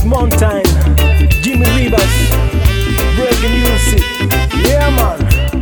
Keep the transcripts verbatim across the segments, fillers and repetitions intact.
Big Mountain, Jimmy Rivas, Reggae Music, yeah man.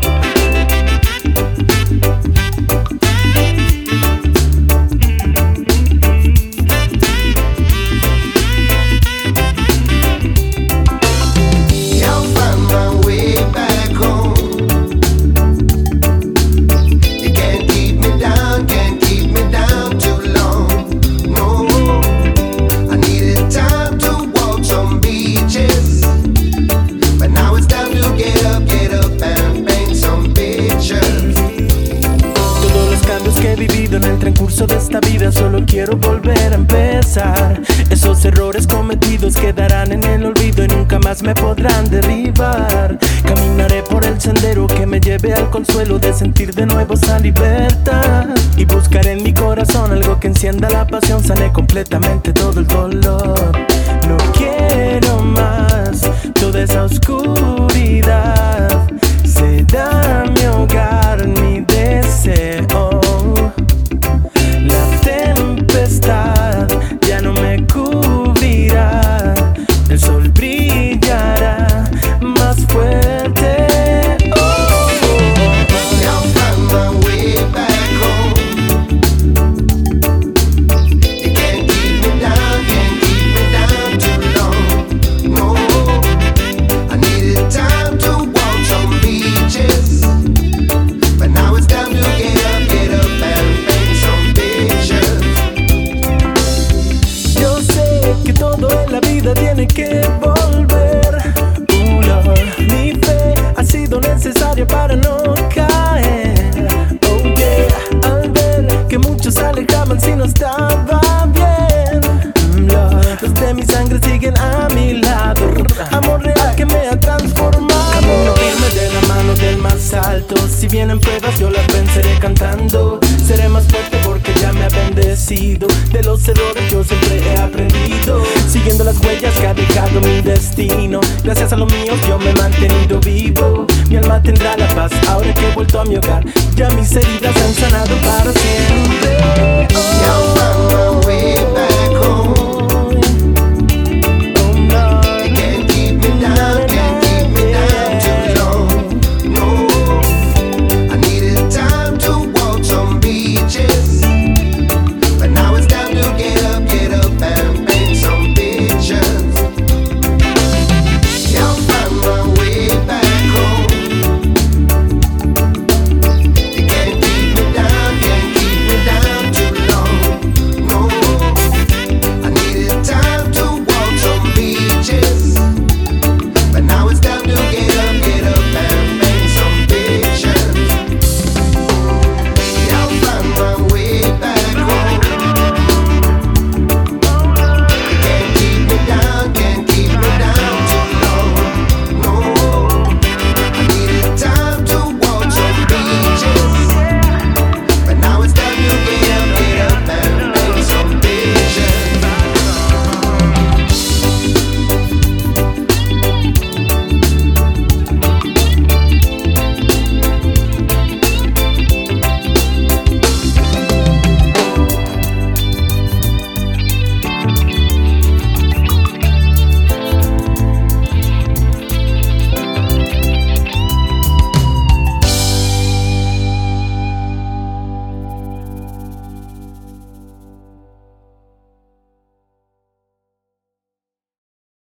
En el transcurso de esta vida solo quiero volver a empezar. Esos errores cometidos quedarán en el olvido y nunca más me podrán derribar. Caminaré por el sendero que me lleve al consuelo de sentir de nuevo esa libertad. Y buscaré en mi corazón algo que encienda la pasión, sane completamente todo el dolor. No quiero más toda esa oscuridad. Será mi hogar, mi deseo. Ya no me cubrirá, el sol brillará más fuerte. Oh, oh, oh. I'll find my way back home. You can't keep me down, can't keep me down too long. No, I needed time to walk some beaches, but now it's time to get up, get up and paint some pictures. Que todo en la vida tiene que volver. Uh, Lord. Mi fe ha sido necesaria para no caer. Oh yeah, al ver que muchos se alejaban si no estaba bien. Mm, Lord. Los de mi sangre siguen a mi lado. Amor real que me ha transformado. Camino firme de la mano del más alto. Si vienen pruebas yo las venceré cantando. Seré más fuerte porque ya me ha bendecido. De los errores yo siempre he aprendido, siguiendo las huellas que ha dejado mi destino. Gracias a lo mío yo me he mantenido vivo. Mi alma tendrá la paz ahora que he vuelto a mi hogar. Ya mis heridas han sanado para siempre.